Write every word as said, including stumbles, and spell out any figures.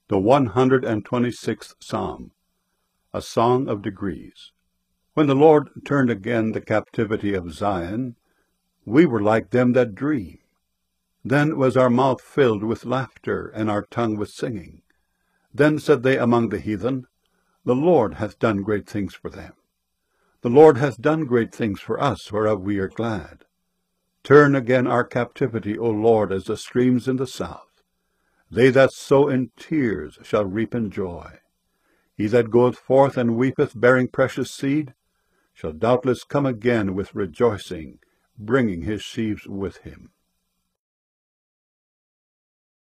The one hundred and twenty-sixth Psalm, a song of degrees. When the Lord turned again the captivity of Zion, we were like them that dream. Then was our mouth filled with laughter, and our tongue with singing. Then said they among the heathen, The Lord hath done great things for them. The Lord hath done great things for us, whereof we are glad. Turn again our captivity, O Lord, as the streams in the south. They that sow in tears shall reap in joy. He that goeth forth and weepeth, bearing precious seed, shall doubtless come again with rejoicing, bringing his sheaves with him.